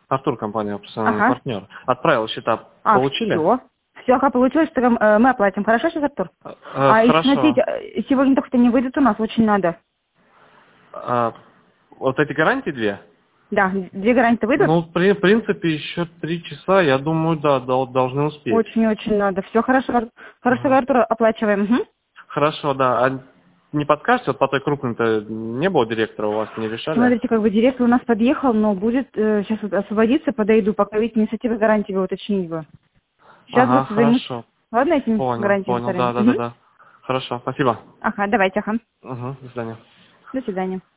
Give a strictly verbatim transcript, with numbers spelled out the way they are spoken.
Артур, компания «Профессиональный Ага. партнер». Отправил счета, А, получили? все. Все, ага, получилось, что э, мы оплатим. Хорошо сейчас, Артур? Э, А еще, Хорошо. смотрите, э, сегодня только-то не выйдет у нас, очень надо. А, вот эти гарантии две? Да, две гарантии выйдут? Ну, при- в принципе, еще три часа, я думаю, да, дол- должны успеть. Очень-очень надо. Все хорошо, Ар- хорошо, Ага. Артур, оплачиваем. Мгм. Хорошо, да. А не подскажете, вот по той крупной-то не было директора, у вас не решали? Смотрите, как бы директор у нас подъехал, но будет э, сейчас вот освободиться, подойду, пока ведь инициативы гарантии вы уточнить бы. Сейчас Ага, вот займусь. хорошо. Ладно, этими Понял, гарантиями понял, да, вторыми? да, да, Мгм. да. Хорошо, спасибо. Ага, давайте, ага. Угу, до свидания. До свидания.